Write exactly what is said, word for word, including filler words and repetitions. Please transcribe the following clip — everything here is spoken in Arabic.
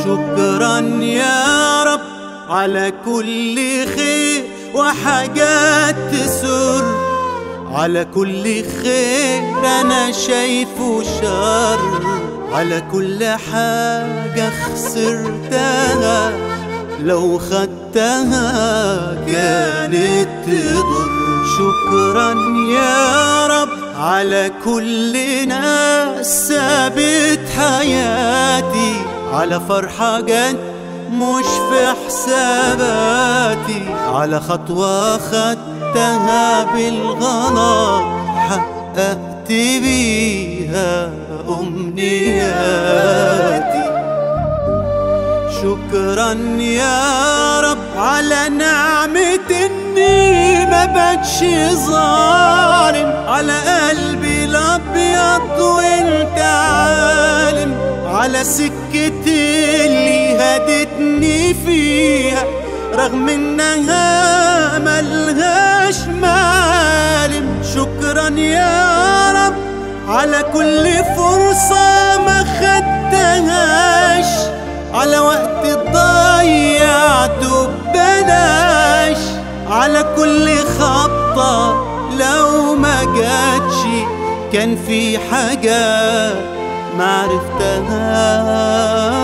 شكرا يا رب على كل خير وحاجات تسر، على كل خير أنا شايفه شر، على كل حاجة خسرتها لو خدتها كانت تضر. شكرا يا رب على كل ناس سابت حياتي، على فرحة جت مش في حساباتي، على خطوة خدتها بالغلط حققت بيها أمنياتي. شكرا يا رب على نعمة إني ما بقتش ظالم، على قلبي الأبيض وانت عالم، على سكتي اللي هدتني فيها رغم انها ملهاش معالم. شكرا يا رب على كل فرصة ما خدتهاش، على وقت ضيعته ببلاش، على كل خبطة لو ما جاتش كان في حاجة معرفتهاش.